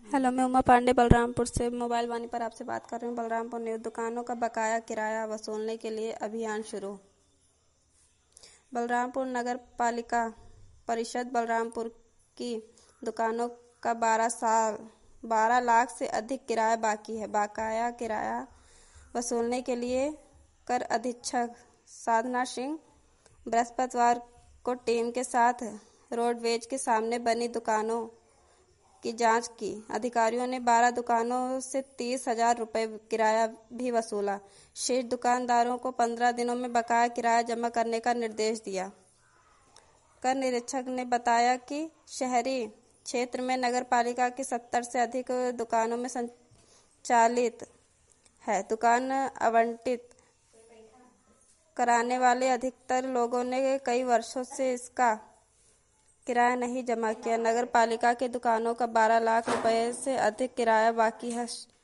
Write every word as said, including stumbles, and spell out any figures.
Hello, मैं उमा पांडे बलरामपुर से mobile वाणी पर आपसे बात कर रही हूँ। बलरामपुर न्यूज़। दुकानों का बकाया किराया वसूलने के लिए अभियान शुरू। बलरामपुर नगर पालिका परिषद बलरामपुर की दुकानों का बारह साल बारह लाख से अधिक किराया बाकी है। बकाया किराया वसूलने के लिए कर अधीक्षक साधना सिंह बृहस्पतिवार को टीम के साथ रोडवेज के सामने बनी दुकानों की जांच की। अधिकारियों ने बारह दुकानों से तीस हजार रुपये किराया भी वसूला। शेष दुकानदारों को पंद्रह दिनों में बकाया किराया जमा करने का निर्देश दिया। कर निरीक्षक ने बताया कि शहरी क्षेत्र में नगर पालिका की सत्तर से अधिक दुकानों में संचालित है। दुकान आवंटित कराने वाले अधिकतर लोगों ने कई वर्षों से इसका किराया नहीं जमा किया। नगर पालिका की दुकानों का बारह लाख रुपए से अधिक किराया बाकी है।